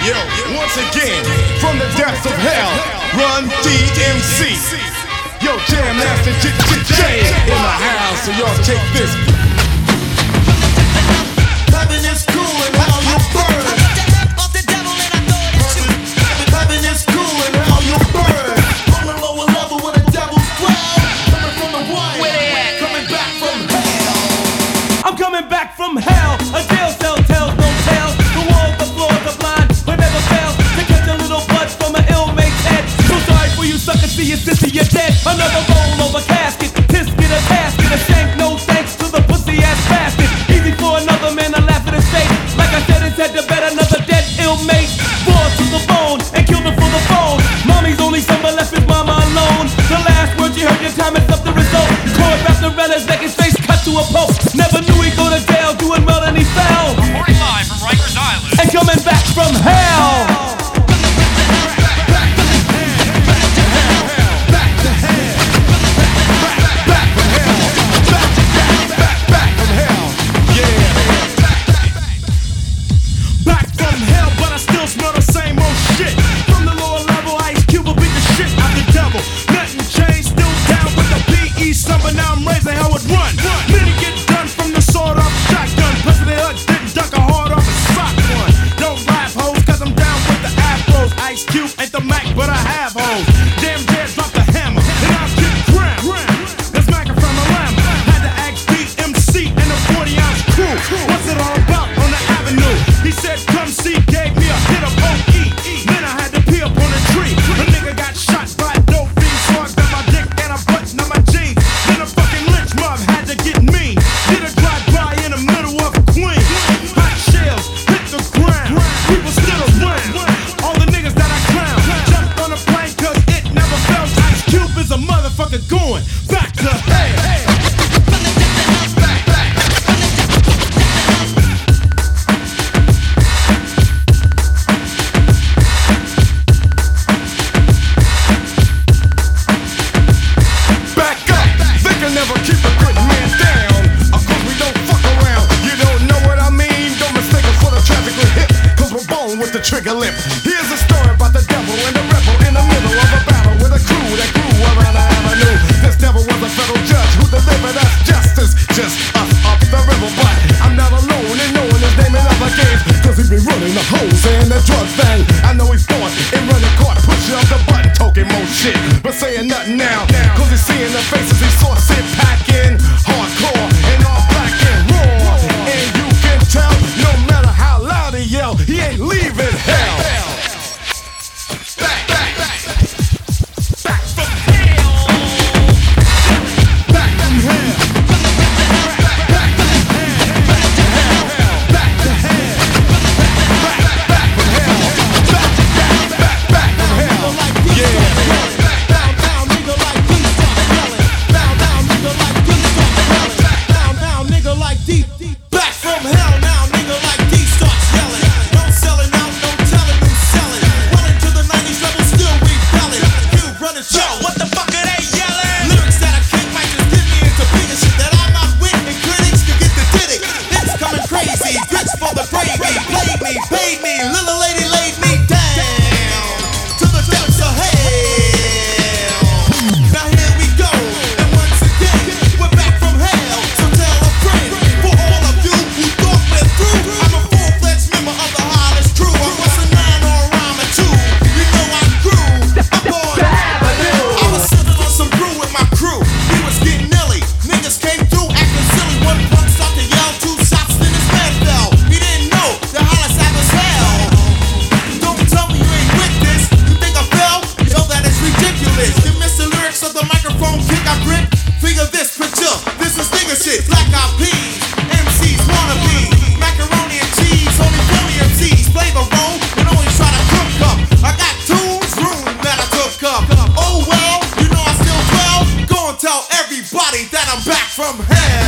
Yo, once again, from the depths of hell, Run DMC. Yo, Jam Master J in the house, so y'all take this. Heaven is cool and hell you burn. Heaven is cool and hell you burn. On the lower level with a devil's dwell. Coming from the wire, coming back from hell. I'm coming back from hell. A jail cell tells no tales. The walls, the floors, the blind will never fail to catch a little blood from an ill mate's head. So sorry for you suckers, see your sister, you're dead. Another roll over casket, tisket, a casket, a shank, no thanks to the pussy ass bastard. Easy for another man to laugh at his fate. Like I said, it's had to bet another dead ill mate. Raw to the bone and killed him for the phone. Mommy's only son but left his mama alone. The last word you heard, your time is up the result. Cord wrapped around his neck, his face cut to a pulp. Never knew he'd go to jail, doing well and he fell. Reporting live from Rikers Island. And coming back from hell. Trigger lip. Here's a story about the devil and the rebel in the middle of a battle with a crew that grew around the avenue. This devil was a federal judge who delivered us justice, just us up the river. But I'm not alone in knowing his name in other games, cause he be running the hoes and the drug thing. I know he's born in running court, pushing up the button, talking more shit, but saying nothing now, cause he's seeing the faces he saw sit packing, hardcore and all black and raw. And you can tell, no matter how loud he yell, he ain't leaving hell. That I'm back from hell.